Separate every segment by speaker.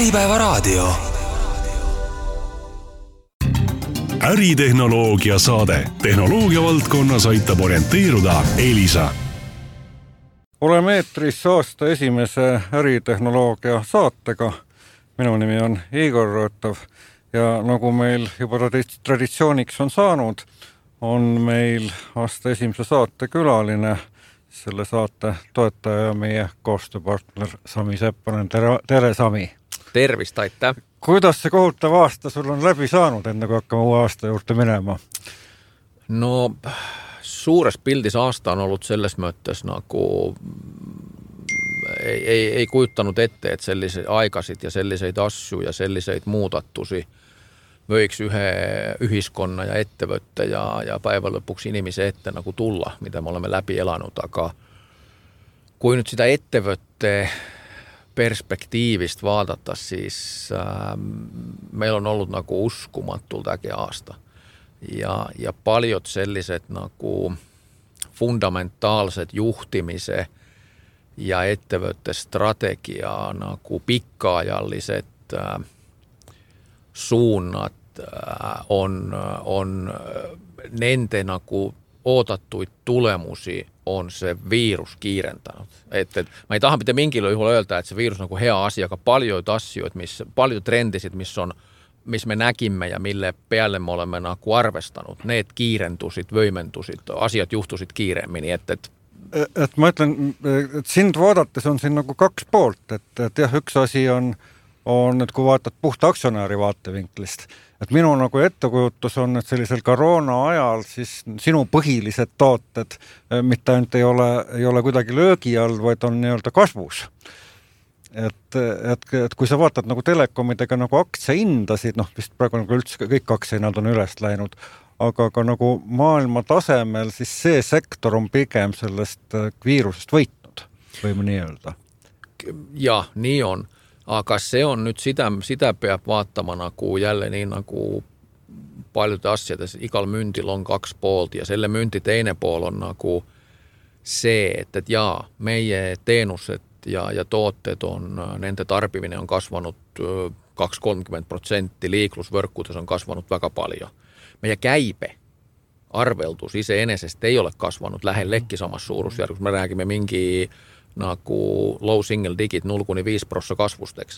Speaker 1: Äripäevaraadio.
Speaker 2: Äritehnoloogia saade. Tehnoloogia valdkonnas aitab orienteeruda Elisa.
Speaker 3: Oleme eetris aasta esimese äritehnoloogia saatega. Minu nimi on Igor Rõõtov ja nagu meil juba traditsiooniks on saanud, on meil aasta esimese saate külaline, selle saate toetaja ja meie koostööpartner Sami Seppanen. Tere Sami!
Speaker 4: Tervist, aitäh!
Speaker 3: Kuidas see kohutav aasta sul on läbi saanud, enne kui hakkame uue aasta juurde minema?
Speaker 4: No suures pildis aasta on ollut selles mõttes nagu ei kujutanud ette, et selliseid aikasid ja selliseid asju ja selliseid muudatusi võiks ühe ühiskonna ja ettevõtte ja päeva lõpuks inimese ette nagu tulla, mida me oleme läbi elanud, aga kui nüüd seda ettevõtte perspektiivist vaadata, siis meil on ollut nagu uskumatult äge aasta ja paljud sellised nagu fundamentaalsed juhtimise ja ettevõtte strategia nagu pikaajallised suunnad on nende nagu oodatuid tulemusi on see viirus kiirendanud. Et ma ei taha mitte mingil juhul öelda, et see viirus on nagu hea asi, aga paljud asju, paljud trendisid, mis me nägime ja mille peale me oleme nagu arvestanud, need kiirendusid, võimendusid, asjad juhtusid kiiremini,
Speaker 3: et ma ütlen, et sind vaadates on siin nagu kaks poolt, et jah, üks asi on, et kui vaatad puhta aktsionääri vaatevinklist, et minu nagu ettekujutus on, et sellisel koroona ajal siis sinu põhilised tooted mitte ainult ei ole kuidagi löögi all, vaid on nii-öelda kasvus. Et kui sa vaatad nagu telekomidega nagu aktsiahindasid, vist praegu nagu üldse kõik aktsiahinnad on üles läinud, aga ka nagu maailma tasemel, siis see sektor on pigem sellest viirusest võitnud, võime nii öelda.
Speaker 4: Jah, nii on. Aga see on nüüd sitä peab vaatama nagu jälle nii nagu paljude asjades, igal mündil on kaks poolt ja selle mündi teine pool on nagu see, et jaa, meie teenused ja tooted on, nende tarbimine on kasvanud 20-30%, liiklusvõrkudes on kasvanud väga palju. Meie käibe arveldus iseenesest ei ole kasvanud lähellekki samas suurusjärgus, me räägime mingi nagu low single digit 0-5% kasvusteks.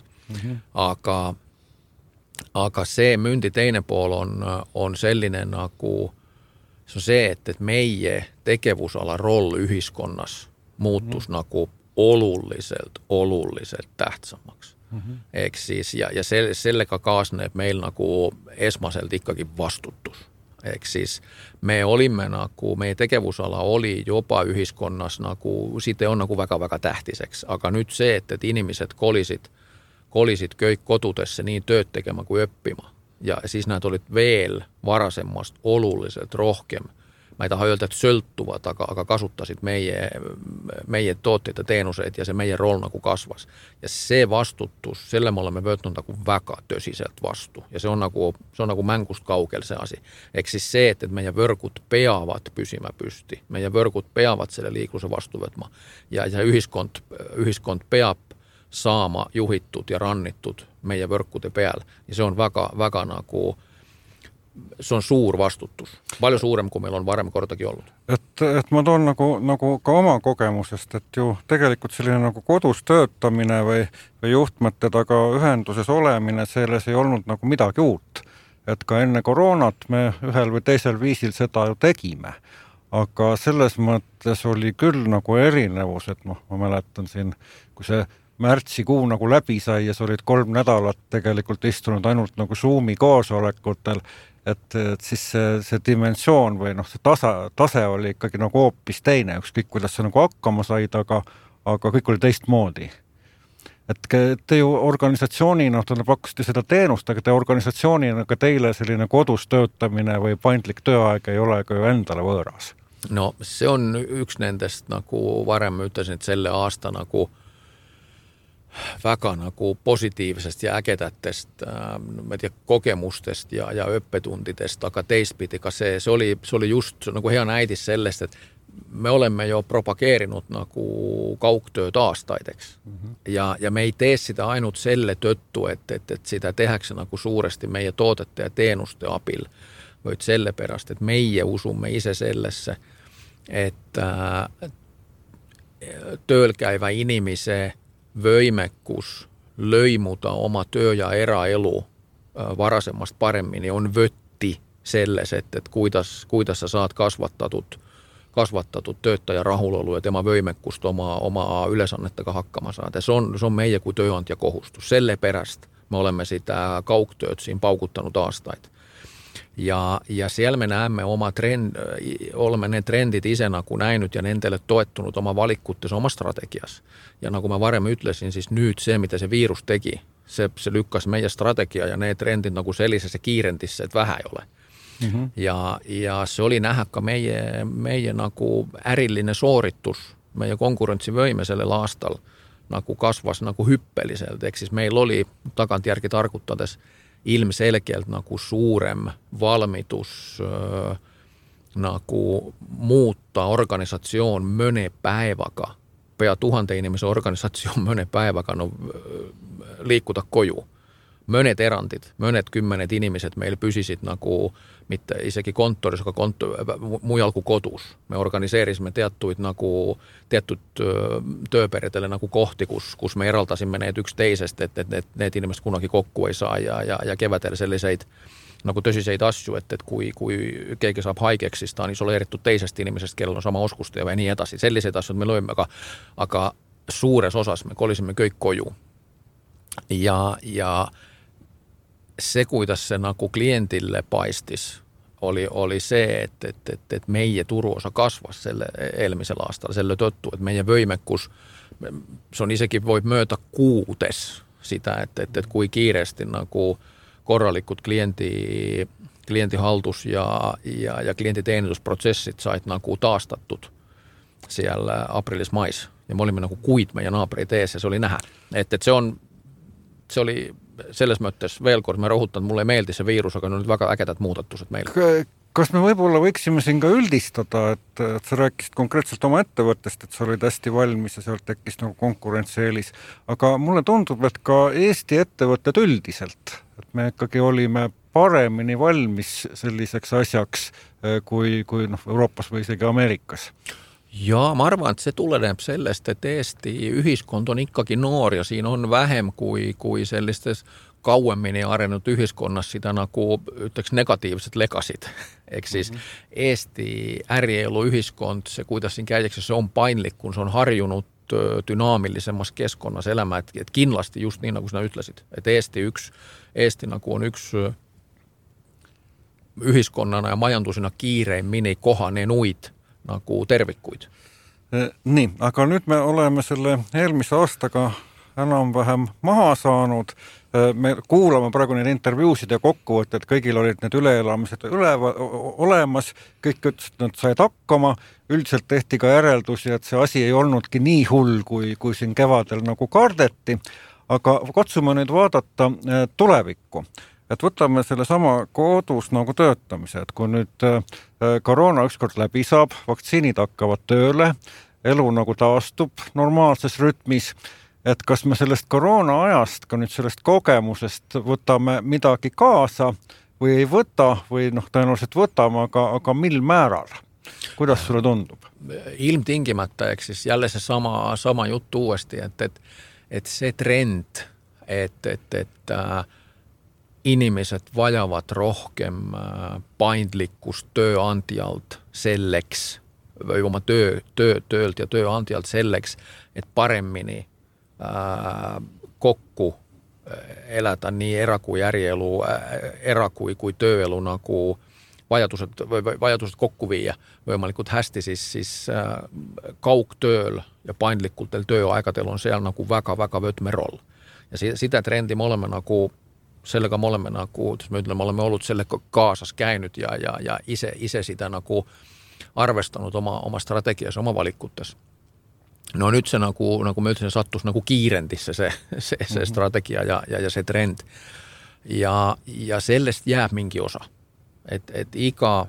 Speaker 4: Aga see mündi teine pool on selline nagu see on see, et meie tegevusala roll ühiskonnas muutus nagu oluliselt tähtsamaks. Ehk siis, ja sellega kaasneb meil nagu esmaselt ikkagi vastutus. Ehk siis me olime nagu, meie tegevusala oli jopa ühiskonnas nagu, side on nagu väga-väga tähtiseks, aga nüüd see, et inimesed kolisid kõik kodudesse nii tööd tegema kui õppima ja siis nad olid veel varasemast oluliselt rohkem, ma ei taha öelda, et sõltuvad, aga kasutasid meie tooteid ja teenuseid ja see meie roll nagu kasvas. Ja see vastutus, selle me oleme võtnud nagu väga tõsiselt vastu ja see on nagu mängust kaugel see asi. Ehk siis see, et meie võrgud peavad püsima püsti, meie võrgud peavad selle liikluse vastu võtma ja ühiskond peab saama juhitud ja rannitud meie võrkude peal ja see on väga nagu see on suur vastutus, palju suurem, kui meil on varem kordagi olnud.
Speaker 3: Et ma toon nagu ka oma kogemusest, et ju tegelikult selline nagu kodus töötamine või juhtmete taga ühenduses olemine, selles ei olnud nagu midagi uut. Et ka enne koroonat me ühel või teisel viisil seda ju tegime. Aga selles mõttes oli küll nagu erinevus, et ma mäletan siin, kui see märtsikuu nagu läbi sai ja sa olid 3 nädalat tegelikult istunud ainult nagu Zoomi koosolekutel, et siis see dimensioon või see tase oli ikkagi nagu hoopis teine, ükskõik kuidas sa nagu hakkama said, aga kõik oli teistmoodi. Et te ju organisatsioonina, te pakkusite seda teenust, aga te organisatsioonina ka teile selline kodus töötamine või paindlik tööaeg ei ole ka ju endale võõras.
Speaker 4: No see on üks nendest, nagu varem ütlesin, et selle aasta nagu väga nagu positiivsest ja ägedatest kogemustest ja õppetundidest, aga teistpidi ka see oli just nagu hea näidis sellest, et me olemme jo propageerinut nagu kaugtööd aastaideks. Ja me ei tee sitä ainult selle tõttu, et sitä tehakse nagu suuresti meie toodete ja teenuste abil, vaid sellepärast, et meie usumme ise sellesse, et tööl käiva inimese võimekus lõimuda oma töö ja eraelu varasemast paremini on võtti selles, et kuidas sa saad kasvatatud töötaja rahulolu ja tema võimekust oma ülesannetega hakkama saada. See on meie kui tööandja kohustus. Sellepärast me oleme sitä kaugtööd siin paugutanud aastaid. Ja siellä me näemme olemme ne trendid ise nagu näinud ja nendele toettunud oma valikutes, oma strategias. Ja nagu ma varem ütlesin, siis nüüd see, mida see viirus tegi, see lükkas meie strategia ja need trendid nagu sellisesse kiirendisse, et vähe ei ole. Ja see oli näha ka meie nagu äriline sooritus, meie konkurentsivõime sellel aastal nagu kasvas nagu hüppeliselt, ehk siis meil oli tagantjärgi targutades ilmselgelt nagu suurem valmidus nagu muuta organisatsioon mõne päevaga, pea 1000 inimese organisatsioon mõne päevaga liikuda koju. Mõned erandid, mõned 10 inimesed meil püsisid nagu mitte isegi kontoris, aga mujal kui kodus. Me organiseerisime teatud tööperedele nagu kohti, kus me eraldasime need üksteisest, et need inimesed kunagi kokku ei saa ja kevadel selliseid nagu tõsiseid asju, et kui keegi saab haigeks, siis ta on isoleeritud teisest inimesest, kellel on sama oskuste ja nii edasi. Selliseid asjad me lõime, aga suures osas me kolisime kõik koju. Ja se, kuidas se nagu klientille paistis, oli see, et meie turuosa kasvas selle eelmisel aastal selle tõttu, et meie võimekus, se on isegi võib mööda kuudes sitä, et kui kiiresti nagu korralikud klientihaldus ja klientiteenindusprotsessit said nagu taastatud siellä aprillis-mais. Ja me olimme nagu kuid meie naabreid ees ja se oli nähdä. Et se oli selles mõttes veel kord me rõhutan, mulle ei meeldi see viirus, aga nüüd väga ägedad muudatused meil.
Speaker 3: Kas me võib-olla võiksime siin ka üldistada, et sa rääkisid konkreetselt oma ettevõttest, et sa olid hästi valmis ja sealt tekkis nagu konkurentsieelis, aga mulle tundub, et ka Eesti ettevõtted üldiselt, et me ikkagi olime paremini valmis selliseks asjaks kui Euroopas või isegi Ameerikas.
Speaker 4: Ja ma arvan, et see tuleneb sellest, et Eesti ühiskond on ikkagi noor ja siin on vähem kui sellistes kauemini arenenud ühiskonnas sitä nagu ütleks negatiivset legasid. Ehk siis Eesti ärielu ühiskond, se kuidas siin käydäksä, se on painlik, kun se on harjunut dünaamilisemmas keskonnas elämä, et kindlasti just niin nagu sinä ütlesid, et Eesti nagu on yksi ühiskonnana ja majandusina kiireimmin kohanenuid nagu tervikuid.
Speaker 3: Nii, aga nüüd me oleme selle eelmise aastaga enam-vähem maha saanud. Me kuulame praegu neid intervjuusid ja kokkuvõtted, kõigil olid need üleelamised olemas, kõik ütlesid, et nad said hakkama, üldiselt tehti ka järeldusi, et see asi ei olnudki nii hull, kui siin kevadel nagu kardeti, aga katsume nüüd vaadata tulevikku. Et võtame selle sama kodus nagu töötamise, et kui nüüd koroona ükskord läbi saab, vaktsiinid hakkavad tööle, elu nagu taastub normaalses rütmis, et kas me sellest koroona ajast, ka nüüd sellest kogemusest võtame midagi kaasa või ei võta või tõenäoliselt võtame, aga mil määral? Kuidas sulle tundub?
Speaker 4: Ilmtingimata, eks siis jälle see sama juttu uuesti, et see trend, et inimesed vajavad rohkem paindlikkust tööandjalt selleks või oma töölt ja tööandjalt selleks, et paremini kokku elada nii era- kui ärielu, kui tööelu nagu vajadused kokku viia võimalikult hästi, siis kaugtööl ja paindlikultel tööaegadel on seal nagu väga võtmeroll. Ja sitä trendi me oleme nagu sellega me oleme nagu, me oleme ollut sellega kaasas käynyt ja ise sitä nagu arvestanut oma strategiassa, oma valikutes. No nyt se nagu mä ütlesin, sattus nagu kiirendissä se strategia ja se trend. Ja sellest jääb mingi osa. Et iga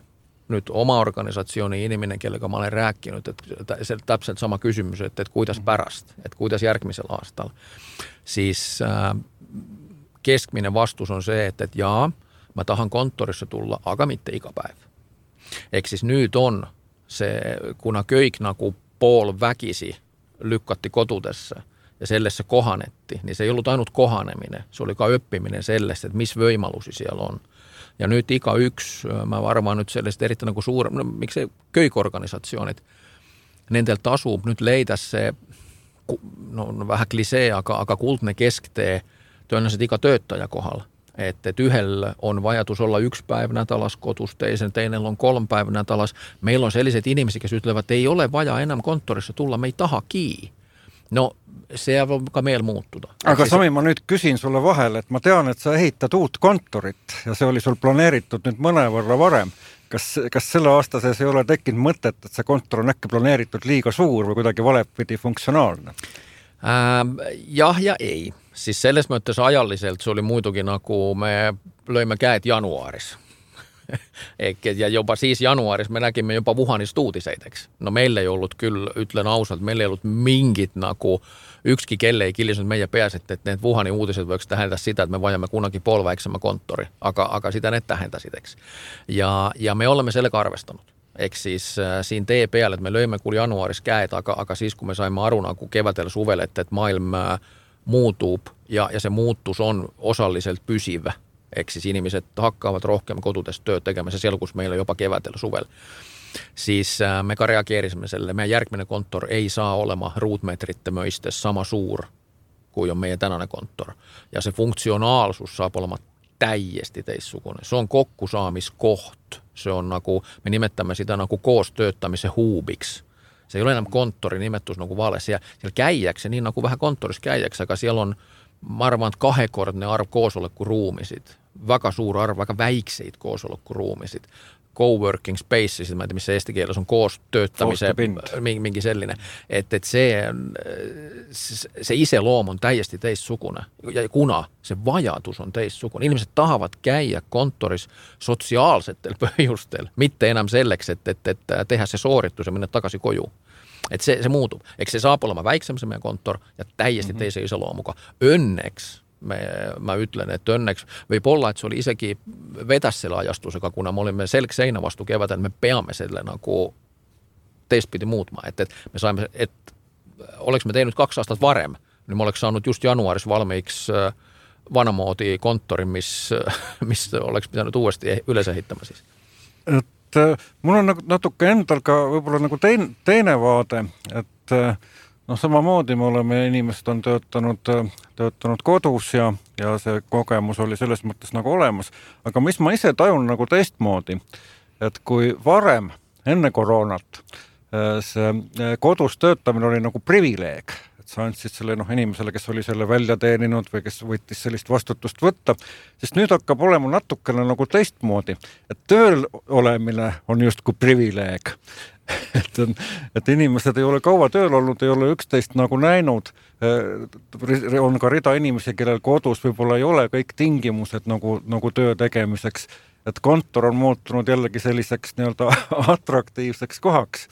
Speaker 4: nyt oma organisatsiooni iniminen, kellega mä olen rääkkinyt, että se täpselt sama kysymys, että kuidas pärast, että kuidas järgmisellä aastalla. Siis keskminen vastus on se, että jaa, mä tahan konttorissa tulla, aga mitte iga päev. Eikö siis nyt on se, kuna kõik nagu pool väkisi lykkatti kotudessa ja sellessä kohanetti, niin se ei ollut ainut kohaneminen, se oli ka öppiminen sellest, että missä võimalusi siellä on. Ja nyt iga yksi, mä varmaan nyt sellaiset erittäin niin suuret, no miksei köikorganisationit, nendel tasub nyt leida se, no vähän klisee, aga kuldne kesktee tõenäoliselt iga töötaja kohdalla. Että yhdellä on vajatus olla 1 päivä nädalas kotus, teinen on 3 päivää nädalas. Meillä on sellaiset ihmiset, jotka ytlevät, että ei ole vaja enää konttorissa tulla, me ei taha kii. No, se voi ka meil muuttuda.
Speaker 3: Aga Sami, ma nüüd küsin sulle vahele, et ma tean, et sa ehitad uut kontorit ja see oli sul planeeritud nüüd mõnevõrra varem. Kas selle aasta sees ei ole tekkinud mõtet, et see kontor on äkki planeeritud liiga suur või kuidagi valepidi funktsionaalne?
Speaker 4: Jah ja ei. Siis selles mõttes ajalliselt se oli muidukin, nagu me löimme käet januaaris. Ja jopa siis januaaris me näkimme jopa Wuhanista uutiseiteksi. No meillä ei ollut kyllä, ütlen ausalt, meillä ei ollut mingit nagu, ykski kelle ei killisynyt meidän peässä, että need Wuhanin uutiset voiko tähendä sitä, että me vajamme kunnakin polväiksemme konttori, aga sitä ne tähentäsiteks. Ja me olemme sellega arvestanut. Eikö siis siinä tee peale, että me löimme kuuli januaaris käet, aga siis kun me saimme aruna, kun kevätellä suvelle, että maailma muuttuu ja se muuttus on osalliselt pysyvä. Eikö siis ihmiset hakkaavat rohkeammin kotutessa työt tekemässä siellä, kun meillä jopa kevätellä suvella. Siis me reageerisimme selle. Meidän järkminen konttor ei saa olema ruutmetrittömöistä sama suur kuin on meidän tänäinen konttor. Ja se funktionaalisuus saa olema täijesti teissukunen. Se on kokkusaamiskoht. Se on nagu, me nimettämme sitä nagu koostööttämisen huubiksi. Se ei ole enää konttori nimettus nagu vale. Siellä käijäksi, niin nagu vähän konttorissa käijäksi, aga siellä on varmaan 2-kordne arv koosolekuruumisid, väga suur arv, väga väikseid koosolekuruumisid, coworking spaces, mä en tiedä missä eesti kielessä on koostööttämisen, mingi sellinen, että se iseloom on täiesti teissukune, ja kuna se vajatus on teissukune. Ihmiset tahavat käydä konttorissa sosiaalisettel põhjustel, mitte enää selleksi, että tehdä se suoritus ja mennä takaisin kojuun. Että se muuttuu. Eikö se saa olemaan väiksem se meidän konttor ja täiesti teise iseloomuka. Õnneks, mä ytlen, että õnneks võib olla, että se oli isegi vetäs selle ajastusega, kuna me olimme seinä vastu keväten, me peame selle nagu teistpidi muutma. Että me saimme, että oleks me teinud 2 aastat varem, niin me oleks saanut just januaaris valmiiksi vanamoodi konttori, mis oleks pitänyt uuesti üles ehitama siis.
Speaker 3: Mul on natuke endal ka võib-olla nagu teine vaade, et samamoodi me oleme, inimesed on töötanud kodus ja see kogemus oli selles mõttes nagu olemas, aga mis ma ise tajun nagu teistmoodi, et kui varem enne koroonat see kodus töötamine oli nagu privileeg, et sa andsid selle inimesele, kes oli selle välja teeninud või kes võttis sellist vastutust võtta, sest nüüd hakkab olema natukene nagu teistmoodi, et tööl olemine on justkui privileeg. Et inimesed ei ole kaua tööl olnud, ei ole üksteist nagu näinud, on ka rida inimesi, kellel kodus võib-olla ei ole kõik tingimused nagu töö tegemiseks, et kontor on muutunud jällegi selliseks nii-öelda atraktiivseks kohaks.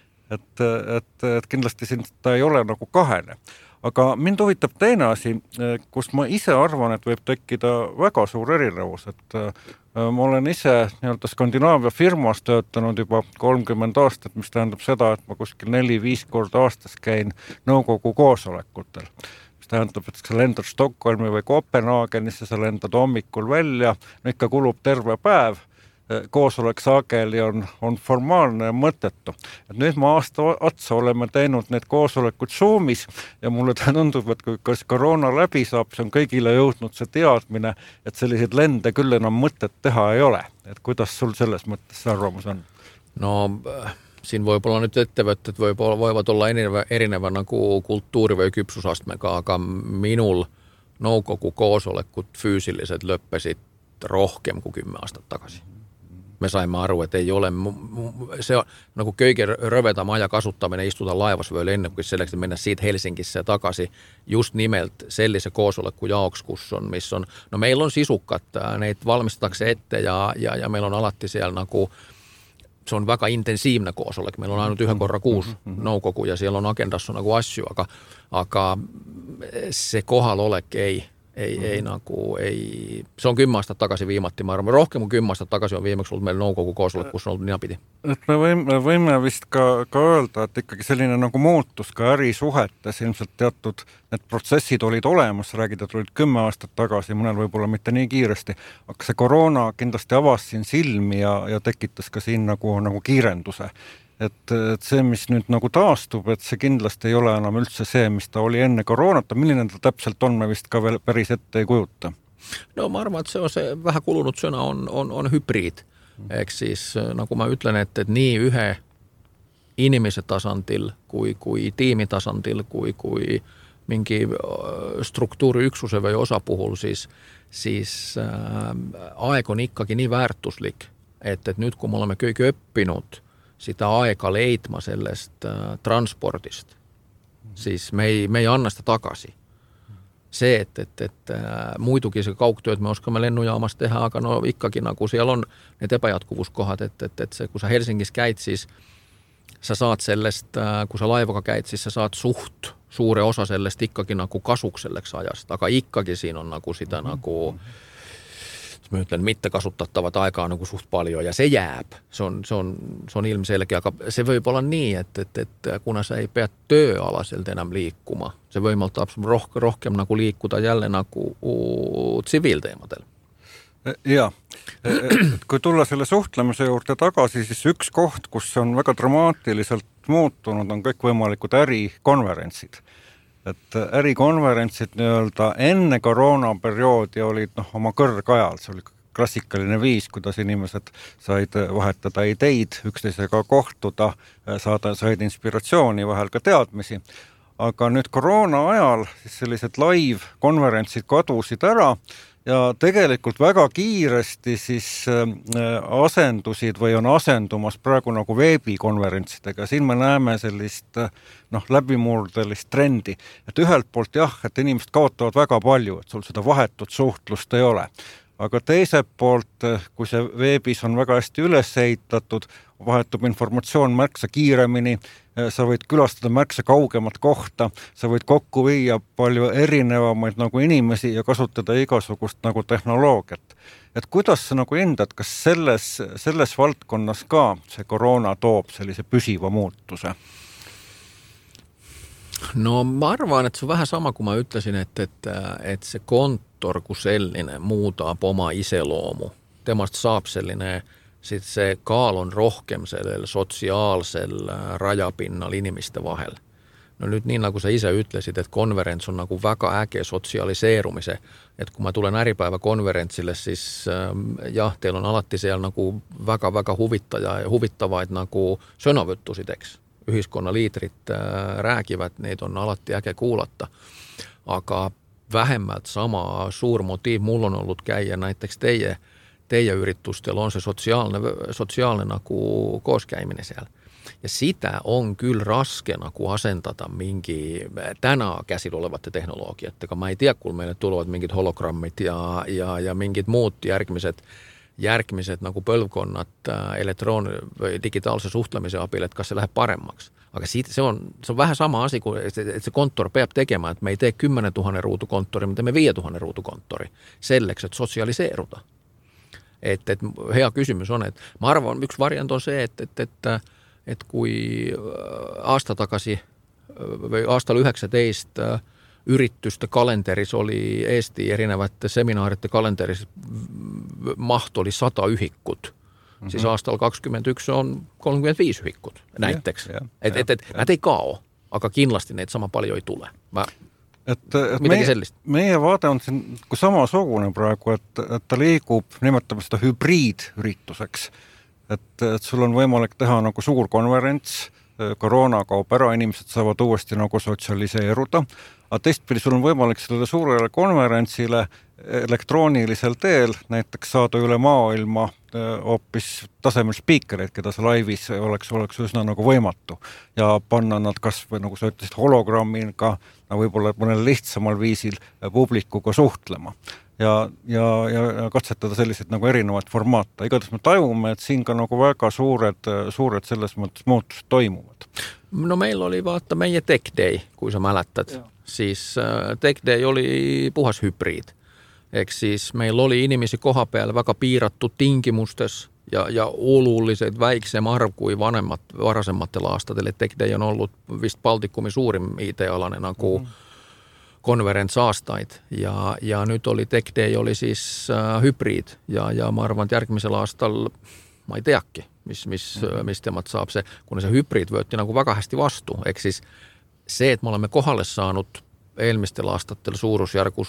Speaker 3: Et kindlasti siin ta ei ole nagu kahene. Aga mind huvitab teine asi, kus ma ise arvan, et võib tekkida väga suur erinevus. Et ma olen ise nii-öelda Skandinaavia firmas töötanud juba 30 aastat, mis tähendab seda, et ma kuskil 4-5 korda aastas käin nõukogu koosolekutel. Mis tähendab, et sa lendad Stockholmi või Kopenhaagenisse, sa lendad hommikul välja, ikka kulub terve päev. Koosolek sageli on formaalne ja mõttetu. Et nüüd ma aasta otsa oleme teinud need koosolekud Zoomis ja mulle tundub, et kui kas koroona läbi saab, see on kõigile jõudnud see teadmine, et selliseid lende küll enam mõtet teha ei ole. Et kuidas sul selles mõttes see arvamus on?
Speaker 4: No siin võib olla nyt ettevõtted voivat olla erinevä nagu kulttuuri- või kypsusastmega, aga minul nõukogu koosolekut fyysilliset lõppesid rohkem kuin 10 aastat takaisin. Me saimme aru, että ei ole, se on nagu kõige rövedam aja kasuttaminen istuta laivas veel enne, kui selleks mennä siitä Helsingissä takaisin just nimelt sellise koosoleku jaoks, missä on, no meillä on sisukkat, neid valmistatakse ette ja meillä on alati siellä nagu se on väga intensiivne koosolek, meillä on ainult yhden korran kuusi nõukogu ja siellä on agendassa nagu asju, aga se kohalolek ei se on 10 aastat tagasi viimati, ma arvan, rohkem kui 10 aastat tagasi on viimaks olnud meil nõukogu koosolek, kus on olnud ninapidi.
Speaker 3: Et me võime vist ka öelda, et ikkagi selline nagu muutus ka ärisuhetes, ilmselt teatud need protsessid olid olemas, räägida olid 10 aastat tagasi, mõnel võib-olla mitte nii kiiresti, aga see koroona kindlasti avas siin silmi ja tekitas ka siin nagu kiirenduse. Et see, mis nüüd nagu taastub, et see kindlasti ei ole enam üldse see, mis ta oli enne koroonata, milline ta täpselt on, me vist ka veel päris ette ei kujuta.
Speaker 4: No ma arvan, et see vähe kulunud sõna on hübriid. Ehk siis nagu ma ütlen, et nii ühe inimese tasandil kui tiimi tasandil, kui mingi struktuuriüksuse või osa puhul, siis aeg on ikkagi nii väärtuslik, et nüüd kui me oleme kõik õppinud sitä aega leidma sellest transpordist, siis me ei anna sitä takaisin. Se, et muidugi se kaugtööt me oskamme lennujaamassa tehdä, aga no ikkagi nagu siellä on need epäjatkuvuuskohad, et se, kun sä Helsingissä käit, siis sä saat sellest, kun sä laivaga käit, siis sä saat suht suure osa sellest ikkagi nagu kasuks selleks ajasta, aga ikkagi siin on nagu sitä nagu mä ütlen, mitte kasutattavat aikaa nagu suht paljon ja se jääb. Se on ilmiselkeä, aga se voi olla niin, että kun sä ei pea työalaselta enää liikkuma, se voi olla rohkem nagu liikkuda jälleen nagu tsiviilteemadel.
Speaker 3: Ja, kui tulla selle suhtlemise juurde tagasi, siis üks koht, kus on väga dramaatiliselt muutunud, on kõikvõimalikud ärikonverentsid. Et ärikonverentsid nii-öelda enne koroonaperioodi olid oma kõrgajal, see oli klassikaline viis, kuidas inimesed said vahetada ideid, üksteisega kohtuda, said inspiratsiooni, vahel ka teadmisi. Aga nüüd koroona ajal siis sellised live-konverentsid kadusid ära ja tegelikult väga kiiresti siis asendusid või on asendumas praegu nagu veebikonverentsidega. Siin me näeme sellist läbimurdelist trendi, et ühelt poolt jah, et inimesed kaotavad väga palju, et sul seda vahetut suhtlust ei ole. Aga teiselt poolt, kui see veebis on väga hästi üles ehitatud, vahetub informatsioon märksa kiiremini, sa võid külastada märksa kaugemat kohta, sa võid kokku viia palju erinevamaid nagu inimesi ja kasutada igasugust nagu tehnoloogiat. Et kuidas sa nagu hindad, kas selles valdkonnas ka see koroona toob sellise püsiva muutuse?
Speaker 4: No ma arvan, että se on vähän sama kuin mä ütlesin, että se konttor kuin sellinen muutaa oma iseloomu. Temasta saab selline, sit se kaal on rohkem sellel sosiaalsel rajapinnal inimisten vahel. No nyt niin kuin sä isä ütlesit, että konferens on nagu väga äge sotsialiseerumise. Että kun mä tulen äripäiväkonferentsille, siis jah, teillä on alati siellä nagu väga huvittavaid nagu sõnavõttusideks. Ühiskonnaliitrit räägivät, neid on alati äge kuulata, aga vähemmalt sama suur motiiv mul on ollut käia näiteks teie yritustel on se sosiaalne nagu kooskäiminen siellä. Ja sitä on kyllä raske nagu asentata mingi tänä käsillä olevat teknologiat, joka mä ei tiedä, kun meille tulevat mingit hologrammit ja mingit muut järkmiset nagu põlvkonnat digitaalse suhtlemise abil, et kas se läheb paremmaksi. Aga se on vähän sama asia kuin, että se konttor peab tekemään, että me ei tee 10 000 ruutukonttori, me teemme 5 000 ruutukonttori selleks, että sosialiseeruta. Että hea kysymys on, että mä arvan, yksi variant on se, että kui aasta takaisin, või aastal 19 yritystä kalenteris oli Eesti erinevät seminaarite kalenteris maht oli 100 ühikut. Siis aastal 2021 on 35 ühikut näiteks. Näitä ei kao, aga kindlasti neid sama paljon ei tule.
Speaker 3: Meie vaade on siin samasugune praegu, et ta liigub, nimetame seda hübriidürituseks. Et sul on võimalik teha nagu suur konverents, koroona kaob ära, inimesed saavad uuesti nagu sotsialiseeruda, aga teistpidi sul on võimalik sellele suurele konverentsile elektroonilisel teel näiteks saada üle maailma hoopis tasemel spiikereid, keda sa laivis oleks üsna nagu võimatu ja panna nad kas või nagu sa ütlesid hologrammiga, võib-olla mõnel lihtsamal viisil publikuga suhtlema. ja katsetada selliseid nagu erinevaid formaate. Igatahes me tajume, et siin ka nagu väga suured selles mõttes muutused toimuvad.
Speaker 4: No meil oli vaata meie Tech Day, kui sa mäletad, siis Tech Day oli puhas hübriid. Ehk siis meil oli inimesi koha peal väga piiratud tingimustes ja oluliselt väiksem arv kui varasematel aastatel. Et Tech Day on ollut vist Baltikumi suurim IT-alane nagu konverents aastaid ja nyt oli Tech Day oli siis hübriid ja ma arvan, et järgmisel aastal ma ei teaki, mis temat saab see, kuna see hübriid võeti nagu väga hästi vastu. Ehk siis see, et me oleme kohale saanud eelmistel aastatel suurusjärgus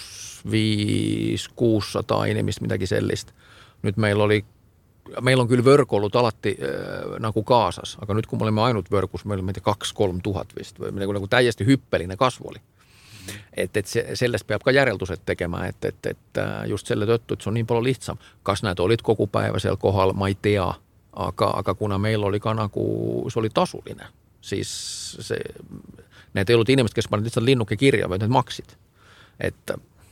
Speaker 4: 500-600 inimest, midagi sellist. Nüüd meil on küll võrk olnud alati nagu kaasas, aga nüüd kui me oleme ainult võrgus, meil on 2-3 tuhat vist või nagu täiesti hüppeline kasv oli. Et sellest peab ka järeldused tegema, et just selle tõttu, et see on nii palju lihtsam. Kas nad olid kogu päeva seal kohal, ma ei tea, aga kuna meil oli ka nagu, see oli tasuline, siis need ei olnud inimesed, kes panid lihtsalt linnuke kirja, vaid need maksid. Et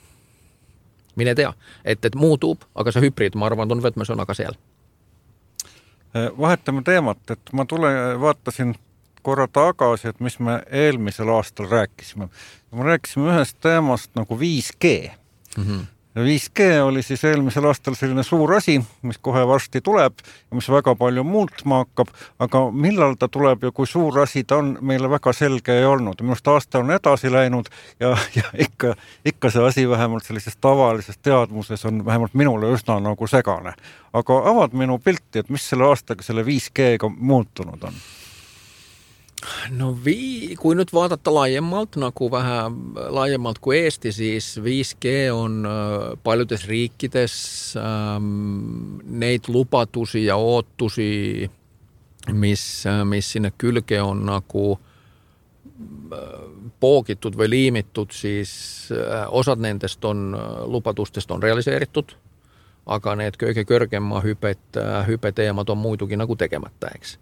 Speaker 4: mine tea, et muutub, aga see hübriid, ma arvan, on võtmesõna ka seal.
Speaker 3: Vahetame teemat, et ma vaatasin korra tagasi, et mis me eelmisel aastal rääkisime. Me rääkisime ühest teemast nagu 5G. Ja 5G oli siis eelmisel aastal selline suur asi, mis kohe varsti tuleb ja mis väga palju muutma hakkab, aga millal ta tuleb ja kui suur asi ta on, meile väga selge ei olnud. Minust aasta on edasi läinud ja ikka see asi vähemalt sellises tavalises teadmuses on vähemalt minule üsna nagu segane. Aga avad minu pilti, et mis selle aastaga selle 5G-ga muutunud on?
Speaker 4: No kui nyt vaadata laajemmalt, nagu vähän laajemmalt kuin Eesti, siis 5G on paljudes riikides neid lupatusi ja oottusi, mis sinne kylke on nagu pookitud või liimitud, siis osad nendest lupatustest on realiseeritud, aga need kõige kõrgemma hypeteemad on muidugi nagu tegemättä, eks.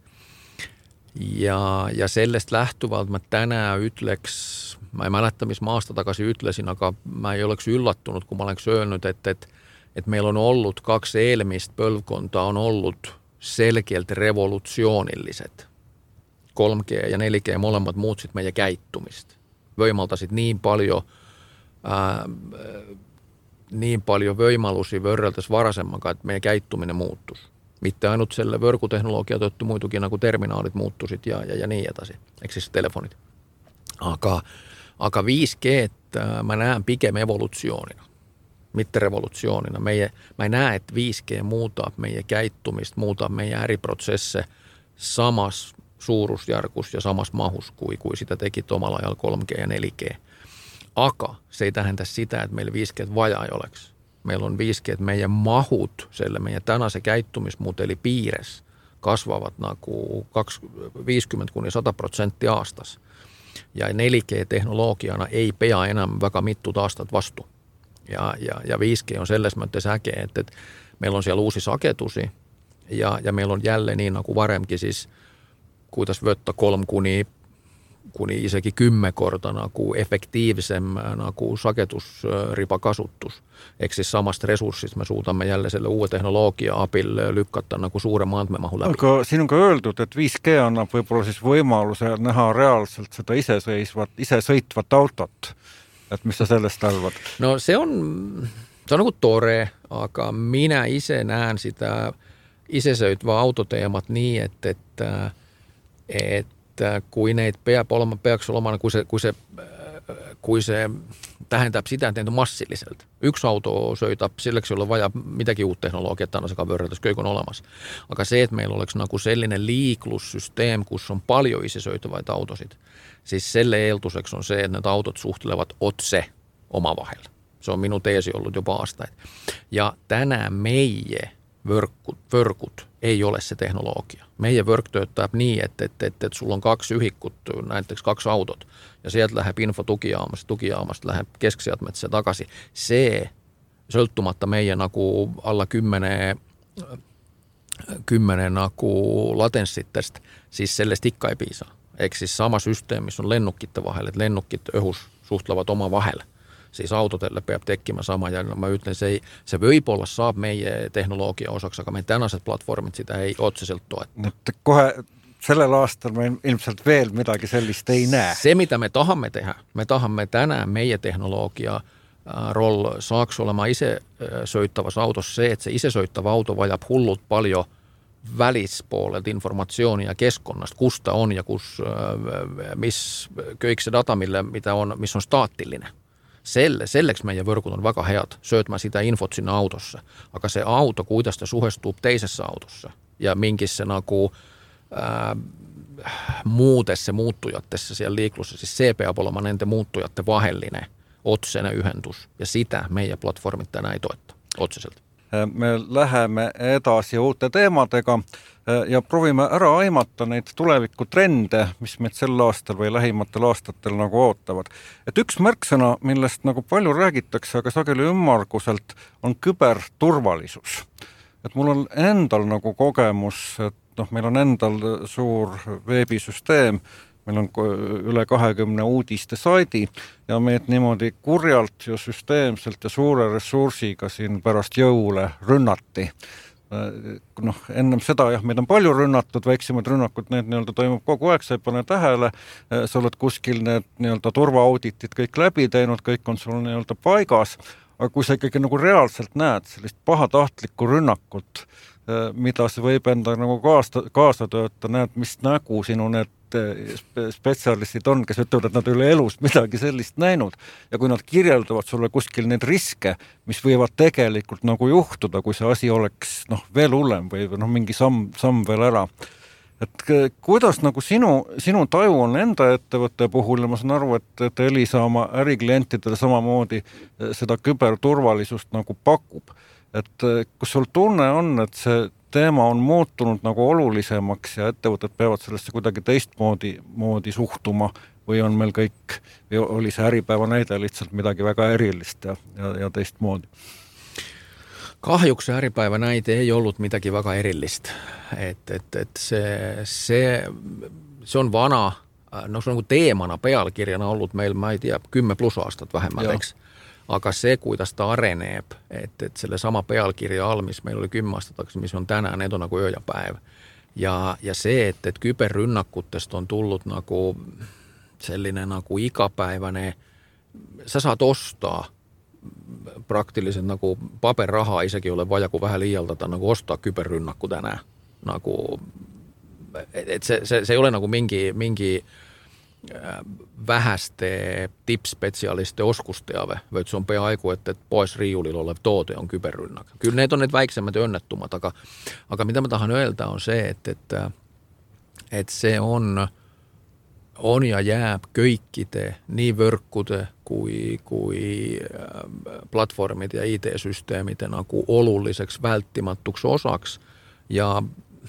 Speaker 4: Ja sellest lähtuvalt mä tänään ütleks, mä ei mäleta, mis mä aasta takaisin ütlesin, aga mä ei oleks üllattunut, kun mä oleks öelnyt, että meillä on ollut 2 eelmistä põlvkontaa on ollut selkeälti revolutsioonilliset. 3G ja 4G molemmat muutsit meidän käittumistä. Voimaltasit niin paljon voimalusia vörreltäisi varasemmankaan, että meidän käittuminen muuttuisi. Mitte ainut selle võrguteknologia tõttu muidugi nagu terminaalit muuttusid ja nii edasi, ehk siis telefonid. Aga 5G mä näen pigem evolutsioonina, mitte revolutsioonina. Mä ei näe, että 5G muutaa meidän käittumistä, muutaa meidän äriprosesse samas suurusjärkus ja samas mahus kuin sitä teki omalla ajalla 3G ja 4G. Aga se ei tähendä sitä, että meillä 5G vajaa ei oleks. Meillä on 5G, että meidän mahut, meidän tänään se käyttömismuteli piires kasvavat nagu 50-100% aastas. Ja 4G-teknologiana ei pea enää väga mitut aastat vastu. Ja 5G on selles mõttes äge, että meillä on siellä uusi saketusi ja meillä on jälleen niin nagu varemkin siis, kuidas võtta 3 kuni isegi 10 korda nagu efektiivisem nagu sagetusribakasutus. Ehk siis samast resurssist me suudamme jälle selle uue tehnoloogia abil lükata nagu suurema andmemahu läbi. Aga
Speaker 3: siin on ka öeldud, et 5G annab võib-olla siis võimaluse näha reaalselt seda isesõitvat autot. Et mis sa sellest arvad?
Speaker 4: No se on nagu tore, aga minä ise näen sitä isesõitva autoteemat nii, että kui neid peaks olema, kui se tähendab sitä, että on massiliselt. Yksi auto sõidab, selleks ei ole vaja midagi uut tehnoloogiat tänasega võrreldes, kõik on olemas. Aga see, että meillä oleks nagu sellinen liiklussysteem, kus on paljon isesõitavaid autosid, siis selle eelduseks on se, että need autot suhtelevat otse omavahel. Se on minun teesi ollut jopa aastaid. Ja tänään meie võrkut ei ole se teknologia. Meie võrk töötab nii, että sulla on 2 ühikut, näiteks 2 autot, ja sieltä läheb info tugijaamast läheb keskseadmetse tagasi. See, sõltumatta meie nagu alla 10 nagu latenssitest, siis sellest ikka ei piisa. Ehk siis sama süsteem, mis on lennukitte vahel, että lennukit õhus suhtlevat oma vahel, siis autotelle peab tekkima sama ja no ma ütlen, see võib-olla saab meie tehnoloogia osaks, aga meie tänased platvormid sitä ei otseselt toeta.
Speaker 3: Kohe sellel aastal me ilmselt veel midagi sellist ei näe.
Speaker 4: Se, mitä me tahamme tänään meie tehnologia roll saaks olema ise söittävässä autossa se, että se ise söittävä auto vajab hullut paljon välispuolelta informatsiooni ja keskonnasta, kusta on ja kõik se data, missä on staattillinen. Selleks meidän võrkut on väga head söötmään sitä infot sinne autossa, aga se auto, kuidas ta suhestuu teisessä autossa ja minkissä nagu muutessa muuttujatessa siellä liiklussa, siis se peab olema nende muuttujatte vahellinen otsene ühendus ja sitä meie platvormid täna ei toeta otseselt.
Speaker 3: Me läheme edasi uute teemadega ja proovime ära aimata neid tulevikutrende, mis meid sel aastal või lähimatel aastatel nagu ootavad. Et üks märksõna, millest nagu palju räägitakse, aga sageli ümmarguselt, on küberturvalisus. Et mul on endal nagu kogemus, et meil on endal suur veebisüsteem, meil on üle 20 uudiste saidi ja meid niimoodi kurjalt ja süsteemselt ja suure ressursiga siin pärast jõule rünnati. Ennem seda meid on palju rünnatud, väiksemad rünnakud, need nii-öelda toimub kogu aeg, sa ei pane tähele, sa oled kuskil need nii-öelda turvaauditid kõik läbi teinud, kõik on sul nii-öelda paigas, aga kui sa ikkagi nagu reaalselt näed sellist pahatahtlikku rünnakut, mida see võib enda nagu kaasa tööta, näed, mis nägu sinu need spetsialistid on, kes ütlevad, et nad ei ole elus midagi sellist näinud ja kui nad kirjeldavad sulle kuskil neid riske, mis võivad tegelikult nagu juhtuda, kui see asi oleks veel hullem või mingi samm veel ära. Et kuidas nagu sinu taju on enda ettevõtte puhul ja ma saan aru, et Elisa oma äriklientidele samamoodi seda küberturvalisust nagu pakub. Et kus sul tunne on, et see teema on muutunud nagu olulisemaks ja ettevõtted peavad sellesse kuidagi teistmoodi suhtuma või on meil kõik, või oli see Äripäeva näide lihtsalt midagi väga erilist ja teistmoodi?
Speaker 4: Kahjuks se Äripäivä näite ei ollut midagi väga erillistä. Se on vana, se on teemana pealkirjana ollut meillä, mä ei tiedä, 10+ aastat vähemmälleksi. Aga se, kuidas ta areneeb, että selle sama pealkirja all, missä meillä oli 10 aastat, missä on tänään, need on nagu öö ja päev. Ja se, että kyberrynnakkutesta on tullut nagu sellinen nagu ikäpäiväinen, sä saat ostaa praktiliselt nagu paperrahaa, isäkin ole vaja, kun vähän liialta nagu ostaa kyberrynnakku tänään. Nagu, se ei ole nagu mingi vähäste tippspesialiste oskusteave, vaan se on peaiku, että pois riiulilla oleva tuote on kyberrynnak. Kyllä ne on ne väiksemmät önnettumat, aga mitä mä tahan öelda on se, että se on ja jääb kõikide nii võrkude kui platvormid ja IT-systeemide nagu oluliseks välttämättöksi osaksi ja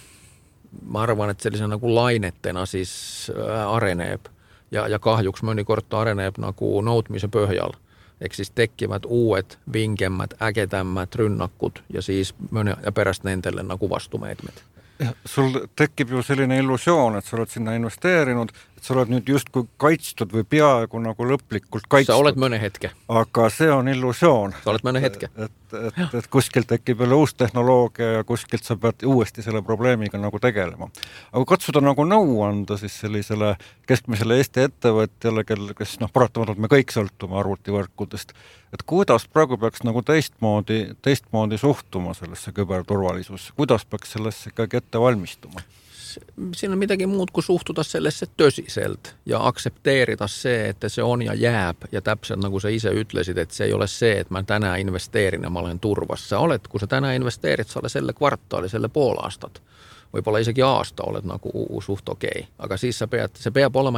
Speaker 4: ma arvan, että sellisen nagu lainettena siis areneeb ja kahjuks mõnikord ta areneeb nagu nõudmise põhjal. Ehk siis tekkivad uued, vinkemmad, ägedammad rünnakud ja siis ja pärast nendele nagu vastumeetmed.
Speaker 3: Sul tekib ju selline illusioon, et sa oled sinna investeerinud, et sa oled nüüd justkui kaitstud või peaaegu nagu lõplikult kaitstud.
Speaker 4: Sa oled mõne hetke.
Speaker 3: Aga see on illusioon.
Speaker 4: Sa oled mõne hetke.
Speaker 3: Et kuskilt tekib jälle uus tehnoloogia ja kuskilt sa pead uuesti selle probleemiga nagu tegelema. Aga katsuda nagu nõu anda siis sellisele keskmisele Eesti ettevõtjale, kes paratamatult me kõik sõltume arvutivõrkudest, et kuidas praegu peaks nagu teistmoodi suhtuma sellesse küberturvalisusse, kuidas peaks sellesse ikkagi ette valmistuma?
Speaker 4: Siinä on mitäkin muut kuin suhtuta sellesse tösiselt ja aksepteerida se, että se on ja jääb. Ja täpselt nagu sä ise ütlesid, että se ei ole se, että mä tänään investeerin ja mä olen turvassa. Kun sä tänään investeerit, sä olet selle kvartaali, selle poolaastat. Võib-olla isegi aasta olet nagu suht okei. Aga siis se peab olema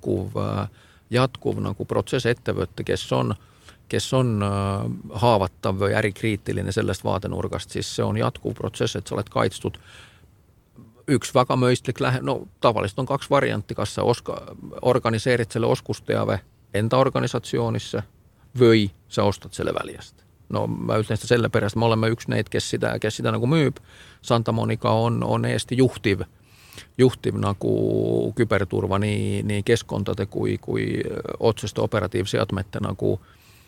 Speaker 4: jatkuv nagu protsess ettevõtte, kes on haavattav või ärikriitiline sellest vaatenurgast, siis se on jatkuv protsess, että sä olet kaitstud. Yksi väga mõistlik tavalliselt on 2 variantti, kas sa organiseerit selle oskusteave enda organisatsioonissa või sa ostad selle väljast. Mä ütlen sitä selle perästä, me olemme yksi neid, kes sitä nagu müüb. Santa Monica on Eesti juhtiv nagu kyberturva nii keskkondade kui otseste operatiivseadmete nagu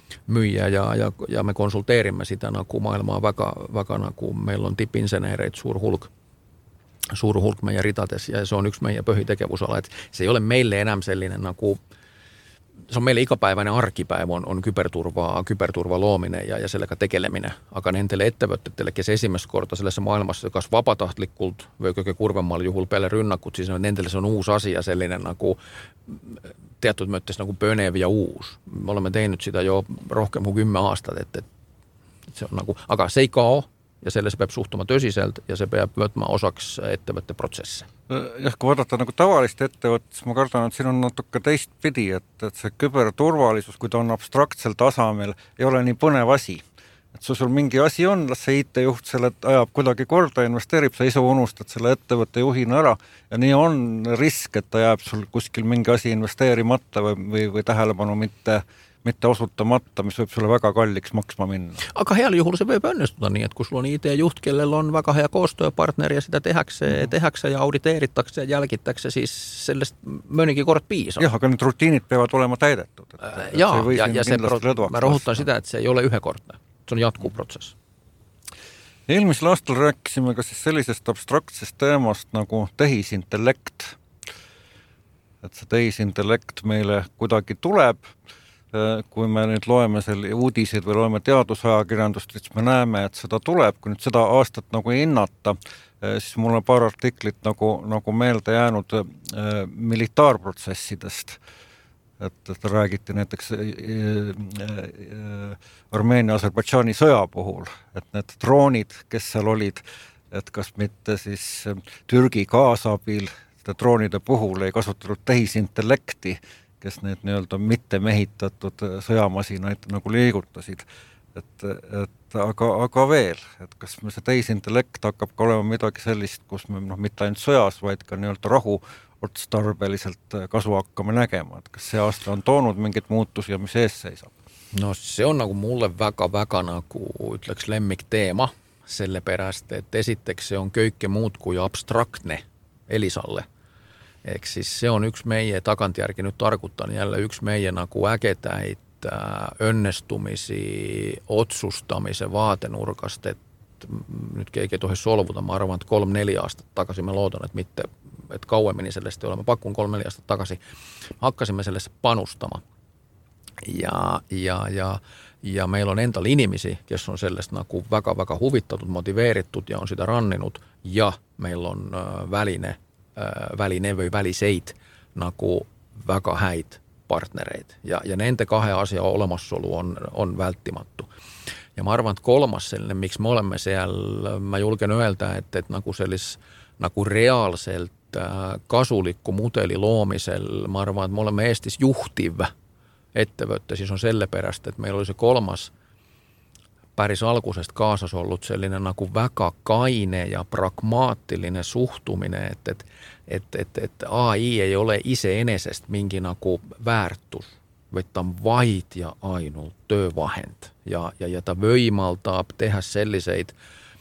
Speaker 4: myyjiä ja me konsulteerimme sitä nagu maailmaa väga nagu meillä on tipinseneereid suur hulk meidän ritades ja se on yksi meidän põhitegevusala, että se ei ole meille enää sellainen nagu, se on meille ikäpäiväinen arkipäivä on kyberturva loominen ja sellega tekeleminen. Aga nendele ettevõtetele, kes esimest korda sellesse maailmassa kas vabatahtlikult või kõige kurvemal juhul peale rünnakut, siis nendele see on uus asi ja selline nagu teatud mõttes nagu põnev ja uus. Me oleme teinud seda jo rohkem kui 10 aastat, et see on nagu, aga see ei kao ja sellesse peab suhtuma tõsiselt ja see peab võtma osaks ettevõtte protsesse.
Speaker 3: Jah, kui vaadata nagu tavalist ettevõtet, siis ma kardan, et siin on natuke teistpidi, et see küberturvalisus, kui ta on abstraktsel tasamel, ei ole nii põnev asi. Et sul mingi asi on, las see IT-juht selle ajab kuidagi korda, investeerib, sa ise unustad selle ettevõtte juhina ära ja nii on risk, et ta jääb sul kuskil mingi asi investeerimata või tähelepanu mitte osutamata, mis võib sulle väga kalliks maksma minna.
Speaker 4: Aga heal juhul see võib õnnestuda nii, et kui sul on IT-juht, kellel on väga hea koostööpartner ja seda tehakse ja auditeeritakse ja jälgitakse, siis sellest mõnigi kord piisab.
Speaker 3: Jah, aga need rutiinid peavad olema täidetud.
Speaker 4: Ja ma rõhutan seda, et see ei ole ühekordne. See on jatkuv protsess.
Speaker 3: Eelmisel aastal rääkisime ka siis sellisest abstraktsest teemast nagu tehisintellekt. Et see tehisintellekt meile kuidagi tuleb. Kui me nüüd loeme selle uudiseid või loeme teadusajakirjandust, siis me näeme, et seda tuleb. Kui nüüd seda aastat nagu hinnata, siis mul on paar artiklit nagu meelde jäänud militaarprotsessidest. Et räägiti näiteks Armeenia Aserbaidžaani sõja puhul, et need droonid, kes seal olid, et kas mitte siis Türgi kaasabil droonide puhul ei kasutatud tehisintellekti, kes need nii-öelda mitte mehitatud sõjamasinaid nagu liigutasid. Aga veel, et kas me see tehisintellekt hakkab ka olema midagi sellist, kus me mitte ainult sõjas, vaid ka nii-öelda rahu otstarbeliselt kasu hakkame nägema. Et kas see aasta on toonud mingit muutusi ja mis ees seisab?
Speaker 4: No see on nagu mulle väga nagu ütleks lemmik teema sellepärast, et esiteks see on kõike muud kui abstraktne Elisalle. Ehk siis see on üks meie tagantjärgi nüüd targutan jälle üks meie nagu ägedaid õnnestumisi otsustamise vaadenurgast, et nüüd keegi ei tohi solvuda, ma arvan, et 3-4 aastat tagasi me loodan, et mitte, et kauemini sellest ei ole, ma pakun 3-4 aastat tagasi, hakkasime sellesse panustama ja meil on endal inimesi, kes on sellest nagu väga huvitatud, motiveeritud ja on seda ranninud ja meil on väline või väliseid nagu väga häid partnereid ja nende kahe asja olemassolu on vältimatu. Ja ma arvan, et kolmas selline, miks me oleme seal, ma julgen öelda, et nagu sellis nagu reaalselt kasuliku mudeli loomisel, ma arvan, et me oleme Eestis juhtiv ettevõtte, siis on sellepärast, et meil oli see kolmas päris algusest kaasas ollut selline nagu väga kaine ja pragmaatiline suhtumine, et AI ei ole iseenesest mingi nagu väärtus, vaid ta on vaid ja ainult töövahend ja ta võimaldab teha selliseid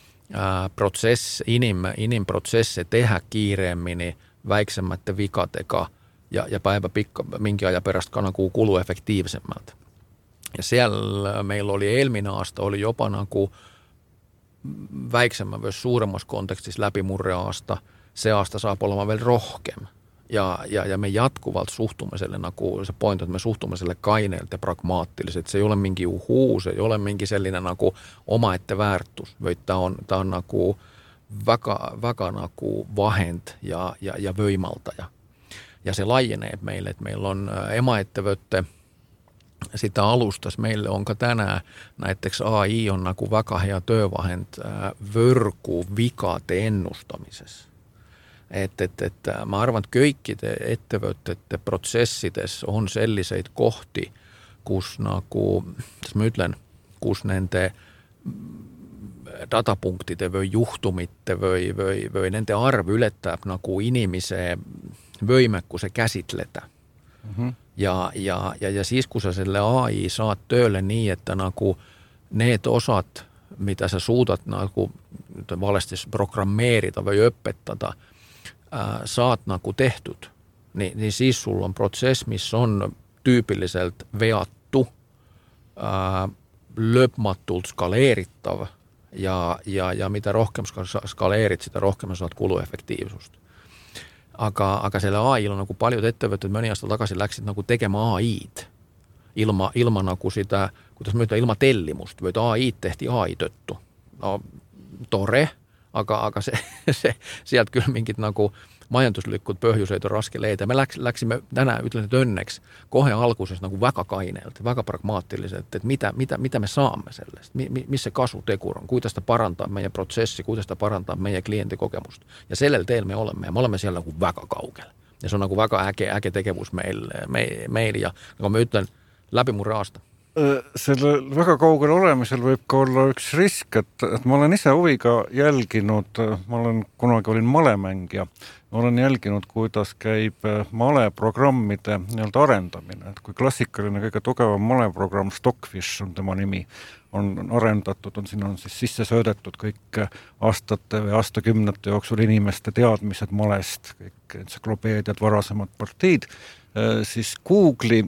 Speaker 4: inimprotsesse teha kiiremini väiksemate vigadega ja päeva pikka mingi aja pärast ka nagu kuluefektiivsemalt. Ja seal meil oli eelmine aasta oli jopa nagu väiksema või suuremas kontekstis läbimurre aasta. See aasta saab olema veel rohkem. Ja me jatkuvalt suhtume selle nagu se point, et me suhtume selle kaineelt ja pragmaatiliselt. Se ei ole mingi uhuu, se ei ole mingi selline nagu omaette väärtus, vaid ta on nagu väga nagu vahend ja võimaldaja. Ja se laajenee meille, että meillä on emaettevõtte, sitä alustas meille on ka tänään näiteks AI on nagu väga hea töövahend võrgu vigade ennustamises. Et ma arvan, et kõikide ettevõtete protsessides on selliseid kohti, kus nagu, mis ma ütlen, kus nende datapunktide või juhtumite või nende arv ületab nagu inimese võimekuse käsitleda. Mm-hmm. Ja siis, kun sä selle AI saat töölle niin, että nagu need osat, mitä sä suudat nagu valesti programmeerida või õpetada, saat nagu tehtud, niin siis sulla on protsess, mis on tyypilliselt veattu lõpmatult skaleeritav ja mida rohkem skaleerid, sitä rohkem saad kuluefektiivsust. Aga selle AI-l on nagu paljud ettevõtted mõni aasta tagasi läksid nagu tegema AI-d ilma nagu sitä, kuidas ma ütlen, ilma tellimust, vaid AI-d tehti AI tõttu. No tore, aga see sealt küll mingid nagu majanduslikud põhjuseid on raske leida. Me läksime täna, ütlen, et õnneks kohe alguses nagu väga kainelt, väga pragmaatiliselt, et mida me saame sellest, mis see kasutegur on, kuidas ta parandab meie protsessi, kuidas ta parandab meie kliendi kogemust. Ja sellel teel me oleme seal nagu väga kaugel. Ja see on nagu väga äge tegevus meil ja nagu ma ütlen, läbimurre aasta.
Speaker 3: Selle väga kaugel olemisel võib ka olla üks risk, et ma olen ise huviga jälginud, kunagi olin malemängija, ma olen jälginud, kuidas käib maleprogrammide nii-öelda arendamine, et kui klassikaline kõige tugevam maleprogramm Stockfish on tema nimi, on arendatud, sinna on siis sisse söödetud kõik aastate või aastakümnete jooksul inimeste teadmised malest, kõik entsüklopeediad, varasemad partiid, siis Google'i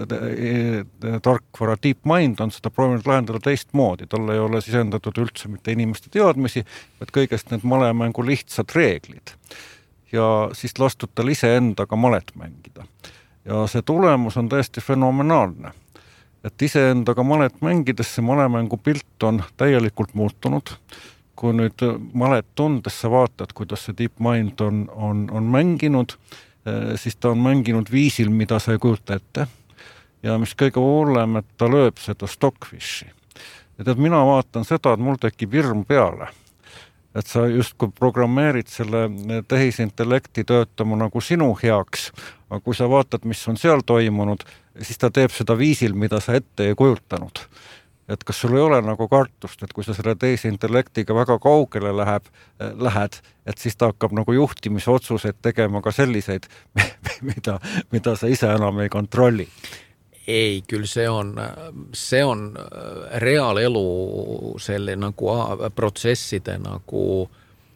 Speaker 3: tarkvara DeepMind on seda proovinud lahendada teistmoodi, talle ei ole sisendatud üldse mitte inimeste teadmisi, vaid kõigest need malemängu lihtsad reeglid. Ja siis lastud tal iseendaga malet mängida. Ja see tulemus on täiesti fenomenaalne. Et iseendaga malet mängides see malemängu pilt on täielikult muutunud. Kui nüüd malet tundes sa vaatad, kuidas see DeepMind on mänginud, siis ta on mänginud viisil, mida sa ei kujuta ette. Ja mis kõige hullem, et ta lööb seda Stockfishi. Et mina vaatan seda, et mul tekib hirm peale. Et sa justkui programmeerid selle tehisintellekti töötama nagu sinu heaks, aga kui sa vaatad, mis on seal toimunud, siis ta teeb seda viisil, mida sa ette ei kujutanud. Et kas sul ei ole nagu kartust, et kui sa selle tehisintellektiga väga kaugele lähed, et siis ta hakkab nagu juhtimisotsuseid tegema ka selliseid, mida sa ise enam ei kontrolli?
Speaker 4: Ei, kyllä se on reaalelu selle nagu protsesside nagu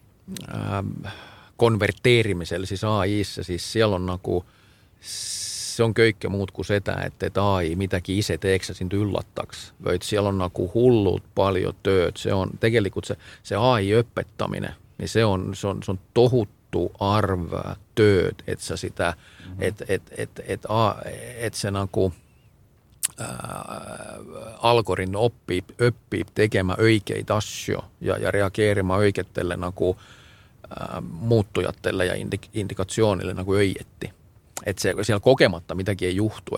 Speaker 4: konverteerimisel siis AI-sse, siis seal on nagu se on kõike muut kuin sitä, että AI mitäkin ise teeksä sind yllättaks. Vaid siellä on nagu hullut paljon tööt. Se on tegelikult se AI-öppettaminen, niin se on tohuttu arv tööt, että sä sitä, että se nagu algoritmi oppii tekemään oikeita asioita ja reageerimaan oikeattelle nagu muuttujatelle ja indikaatioonille nagu öijetti. Että siellä kokematta mitäkin ei juhtu,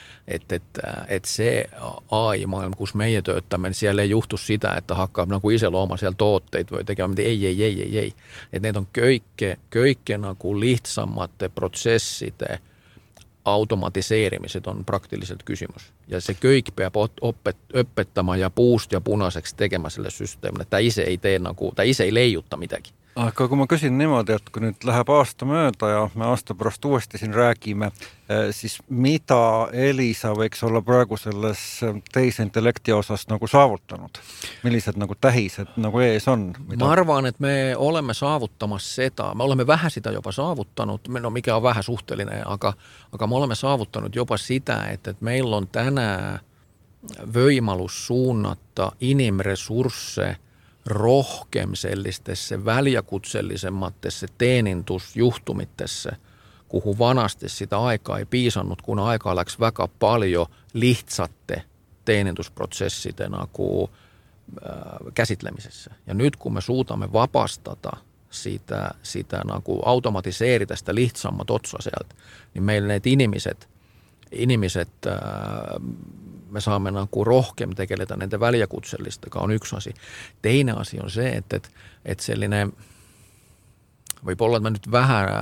Speaker 4: että se AI-maailma, kun meidän tööttämme, niin siellä ei juhtu sitä, että hakkaa nagu ise looma siellä tuotteet, voi tekemään, mutta ei. Että ne on köikke nagu lihtsammat prosessit, automatiseerimiset on praktiliselt kysymys. Ja se kõik peab õpettamaan ja puust ja punaiseksi tekemään sille systeemille. Tämä ise ei leiutta mitäkin.
Speaker 3: Aga kui ma küsin niimoodi, et kui nüüd läheb aasta mööda ja me aasta pärast uuesti siin räägime, siis mida Elisa võiks olla praegu selles tehisintellekti osas nagu saavutanud? Millised nagu tähised nagu ees on?
Speaker 4: Ma arvaan, että me olemme saavuttamas seda. Me olemme vähän sitä jopa saavuttanut, no mikä on vähän suhteellinen, aga me olemme saavuttanut jopa sitä, että meillä on tänään võimalus suunnata inimresursse rohkem sellistesse väljakutsellisemmattesse teenintusjuhtumittesse, kuhu vanasti sitä aikaa ei piisannut, kun aikaa läks väga paljon lihtsatte teenintusprosessite nagu käsitlemisessä. Ja nyt kun me suutamme vapastata sitä nagu automatiseerida sitä lihtsammat otsa sieltä, niin meillä need inimiset me saamme nagu rohkem tegeleda nende väljakutsellistega on üks asi. Teine asi on see, että selline, võib-olla, et ma nüüd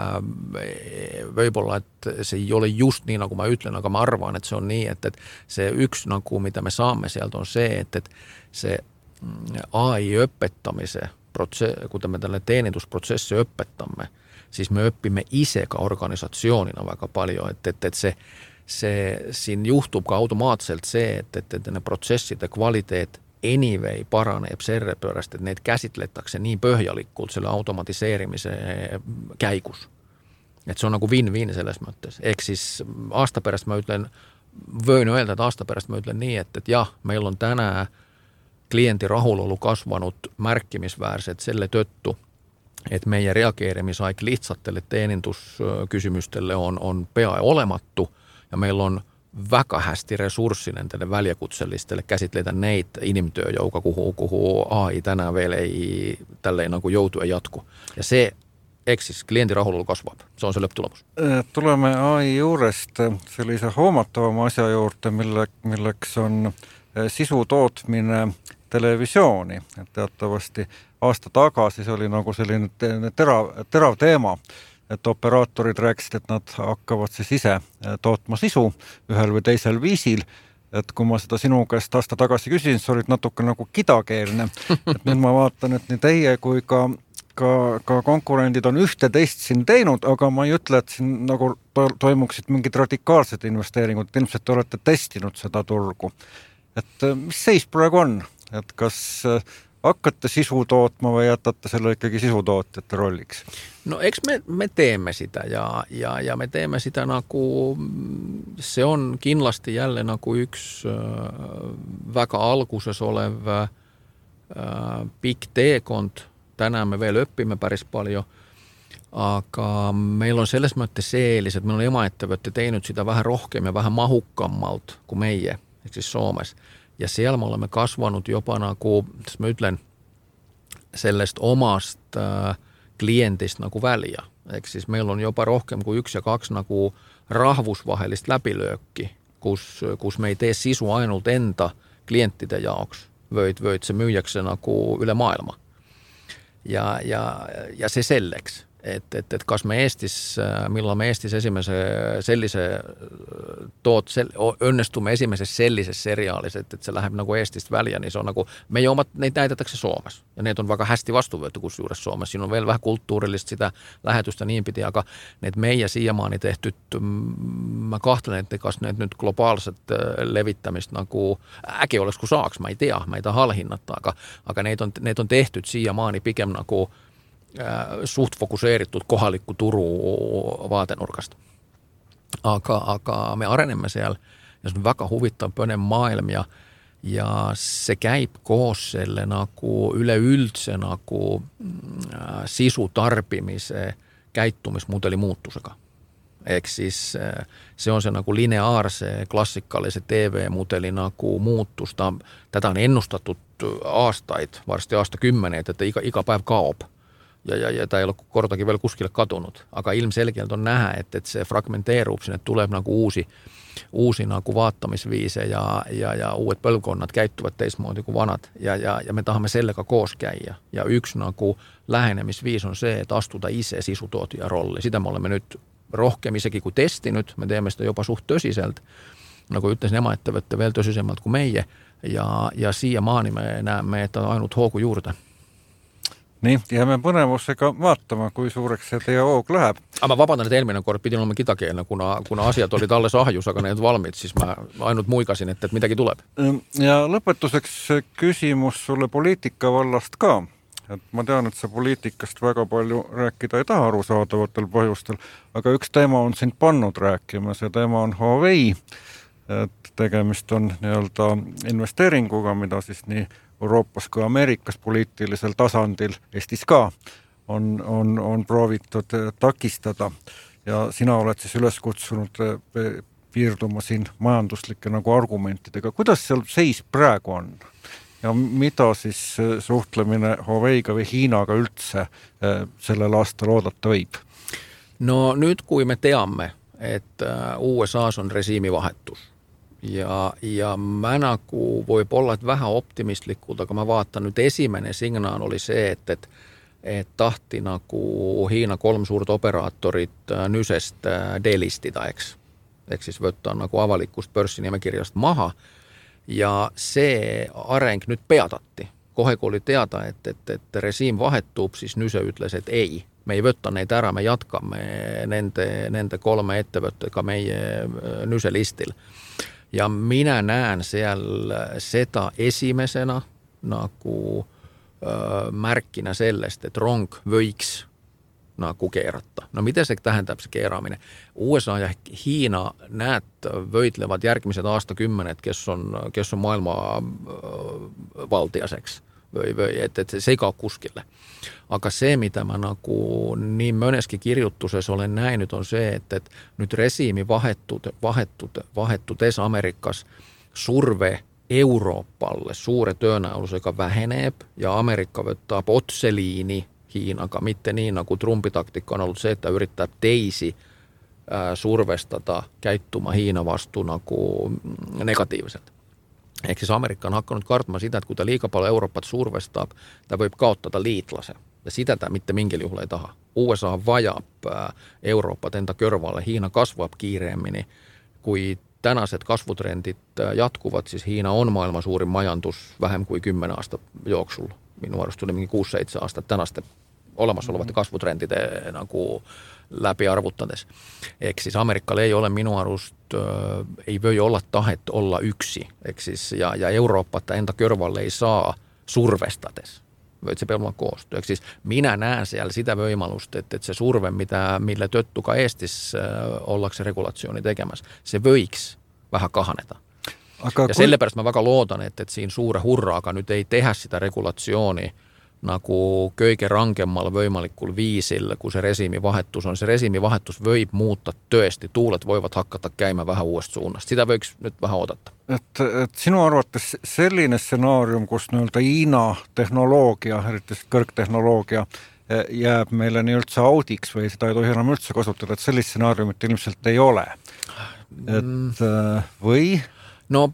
Speaker 4: võib-olla, et see ei ole just nii, nagu ma ütlen, aga ma arvan, et see on nii, et see üks nagu, mida me saame sealt on see, et see AI õpetamise protsess, kui me tälle teenindusprotsessi õpetamme, siis me õpime ise ka organisatsioonina väga palju, et see siin juhtub ka automaatselt see, et ne protsesside kvaliteet anyway paraneb selle pärast, et neid käsitletakse nii põhjalikult selle automatiseerimise käigus. Et see on nagu win-win selles mõttes. Ehk siis aasta pärast ma ütlen, võin öelda, et aasta pärast ma ütlen nii, et jah, meil on täna kliendi rahulolu kasvanud märkimisväärselt selle tõttu, et meie reageerimisaeg lihtsatele teenindusküsimustele on pea olematu ja meil on väga hästi ressurssi nendele väljakutselistele käsitleda neid inimtööjõuga, kuhu AI täna veel tälle nagu jõudu ei jätku. Ja see, ehk siis kliendi rahulolu kasvab, see on see lõpptulemus.
Speaker 3: Tuleme AI juurest sellise hoomatavama asja juurde, milleks on sisu tootmine televisiooni, et teatavasti aasta tagasi see oli nagu selline terav teema, et operaatorid rääkisid, et nad hakkavad siis ise tootma sisu ühel või teisel viisil, et kui ma seda sinu käest aasta tagasi küsisin, sa olid natuke nagu kidakeelne, et nüüd ma vaatan, et nii teie kui ka konkurendid on ühte-teist siin teinud, aga ma ei ütle, et siin nagu toimuksid mingid radikaalsed investeeringud, ilmselt te olete testinud seda turgu. Et mis seis praegu on? Et kas hakkate sisu tootma või jätate selle ikkagi sisutootjate rolliks?
Speaker 4: No eks me teemme sitä ja me teemme sitä nagu, se on kindlasti jälle nagu üks väga alguses olev pikk teekond. Tänään me veel õppime päris paljon, aga meil on selles mõttes eelis, et meil on emaettevõtte teinud sitä vähän rohkem ja vähän mahukkammalt kuin meie, ehk siis Suomessa. Ja siellä me olemme kasvanut jopa nagu, jos mä ütlen, sellest omast klientista nagu välja. Eikö siis meillä on jopa rohkem kuin 1 ja 2 nagu rahvusvahelista läpilöökki, kus me ei tee sisu ainult enda klientide jaoks, võid se myyjäksi nagu üle maailma. Ja se selleks, et kas me Eestis, milloin me Eestis esimese sellise õnnestumme esimesessä sellisessä seriaalissa, että se läheb nagu Eestist välja, niin se on nagu, meie omad, neid näidatakse Suomessa. Ja need on väga hästi vastuvõetu kusjuures Suomessa. Siinä on veel vähän kulttuurillist sitä lähetystä niin pidi, aga need meie siiamaani tehtyt, mä kahtelen, että kas need nyt globaalset levittämistä nagu äkki oleks, kun saaks, mä ei tea, mä ei taha halhinnata, aga need on tehtyt siiamaani pikem nagu suht fokuseeritud kohalikku Turu vaatenurkasta. Aga me arenemme siellä ja se on väga huvitav põnev maailm ja se käib koos selle nagu üleüldse nagu sisu tarbimise käitumismudeli muutusega. Ehk siis se on se nagu lineaarse klassikallisen TV-mudelin nagu muutus. Tätä on ennustattu aastaid, varsti aastakymmeneet, että iga päev kaob. Ja tämä ei ole kortakin vielä kuskille katunut, aga ilmselgelt on nähdä, että se fragmenteerub, sinne tulee nagu uusi nagu vaattamisviise ja uudet põlvkonnat käyttävät teismoodi kuin vanat ja me tahamme sellega koos käydä. Ja yksi nagu lähenemisviis on se, että astuta itse sisutuotijan rolli. Sitä me olemme nyt rohkeamisekin kuin testinyt, me teemme sitä jopa suht tösiselt, nagu ütlesin emaettevõtte veel tösisemalt kuin meie ja siiamaani me näemme, että on ainult hoogu juurde.
Speaker 3: Nii, jääme põnevusega vaatama, kui suureks see teie hoog läheb.
Speaker 4: Aga ma vabandan, et eelmine kord pidin olema kidakeelne, kuna asiat olid alles ahjus, aga need valmid, siis ma ainult muigasin, et midagi tuleb.
Speaker 3: Ja lõpetuseks küsimus sulle poliitika vallast ka. Et ma tean, et sa poliitikast väga palju rääkida ei taha arusaadavatel põhjustel, aga üks teema on sind pannud rääkima, see teema on Huawei. Et tegemist on nii-öelda investeeringuga, mida siis nii Euroopas kui Ameerikas poliitilisel tasandil, Eestis ka, on proovitud takistada ja sina oled siis üles kutsunud piirduma siin majanduslike nagu argumentidega. Kuidas seal seis praegu on? Ja mida siis suhtlemine Huaweiga või Hiinaga üldse sellel aastal oodata võib?
Speaker 4: No nüüd, kui me teame, et USAs on režiimivahetus ja mä nagu võib olla vähän optimistlikult, aga ma vaatan nüüd esimene signaal oli see, et tahti nagu Hiina 3 suurt operaatorit nysest delistida, eks siis võtta nagu avalikust pörssinimekirjast maha ja see areng nüüd peatati. Kohe kui oli teada, et režiim vahetub, siis Nyse ütles, et ei, me ei võtta neid ära, me jatkame nende 3 ettevõttega meie Nyse listil. Ja minä näen siellä seda esimesena nagu märkkinä sellest, että rong võiks keerata. No miten se tähendab se keeraaminen? USA ja Hiina näet vöitlevad järgmised aastakümmenet, kes on maailma valtiaseksi. Että se ei kao kuskille. Aga se, mitä mä niin moneskin kirjoittuisessa olen nähnyt, on se, että nyt resiimi vahettu tässä Amerikassa surve Euroopalle suure tõenäosus, joka vähenee, ja Amerikka võttaa otseliini Hiinaga, mitte niin kuin Trumpitaktiikka on ollut se, että yrittää teisi survestata käyttymään Hiina vastuuna kuin negatiiviset. Eikö siis Amerikka on hakkanut karttamaan sitä, että kun tämä liikaa paljon Eurooppat survestaa, tämä voi kauttaa liitlasen. Ja sitä tämä mitte minkin juhla ei taha. USA vajaa Eurooppa tenta körvalle. Hiina kasvaa kiireemmin, kuin tänäiset kasvutrendit jatkuvat. Siis Hiina on maailman suurin majantus vähemmän kuin 10 aastat juoksulla. Minun arvosta tuli 6-7 aastat tänäistä olemassa olevat kasvutrendit läpi arvuttades. Eikö siis Amerikalla ei ole minun arvosta, ei voi olla tahet olla yksi. Eikö siis, ja Eurooppa, että entä körvalle ei saa survestades. Voit se pelmaa koostua. Eikö siis minä näen siellä sitä voimalusta, että se surve, millä töttuka Eestis ollakseen regulaationi tekemässä, se võiks vähän kahaneta. Ja selle pärast mä väga loodan, että siinä suure hurraaga nyt ei tehdä sitä regulaationi nagu kõige rankemmalla võimalikul viisillä, kun se resiimivahetus on. Se resiimivahetus võib muuttaa tõesti. Tuulet voivat hakata käymään vähän uudesta suunnasta. Sitä võiks nyt vähän odottaa.
Speaker 3: Et sinu arvates selline stsenaarium, kus nii-öelda Hiina tehnoloogia, eriti kõrgtehnoloogia, jääb meile nii üldse audiks või seda ei tohi enam üldse kasutada, et sellist stsenaariumit ilmselt ei ole. Või?
Speaker 4: No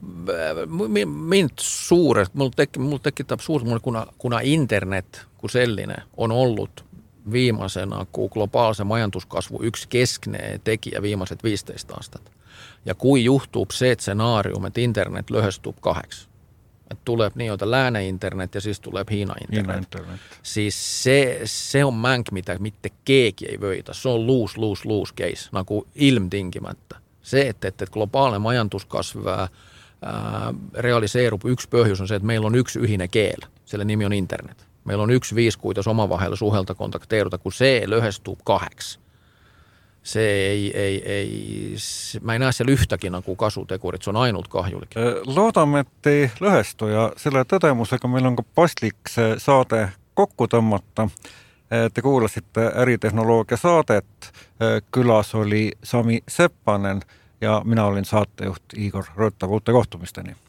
Speaker 4: mulla tekittaa suurta, kuna internet kuin sellinen on ollut viimeisena kuin globaalisen majantuskasvu yksi keskeinen tekijä viimeiset 15 aastat. Ja kui juhtuu se scenaarium, että internet löhöstyy 2. Että tulee niin lääne internet ja siis tulee Hiina internet. Siis se on mänk, mitä keegi ei vöitä. Se on lose case, nagu ilmtingimättä. Se, että globaalinen majantuskasvu realiseerub, yksi põhjus on se, että meillä on yksi yhinen keel. Sille nimi on internet. Meillä on yksi viiskuitos omavahella suhelta kontakteeruta, kun se löhöstyy 2. Se ei, mä en näe siellä yhtäkin nagu kasutekurit, se on ainult kahjulik.
Speaker 3: Loodame, et ei lõhestu ja selle tõdemusega meil on ka paslik see saade kokku tõmmata. Te kuulasite äritehnoloogia saadet, külas oli Sami Seppanen ja mina olin saatejuht Igor Rõõtav. Uute kohtumisteni.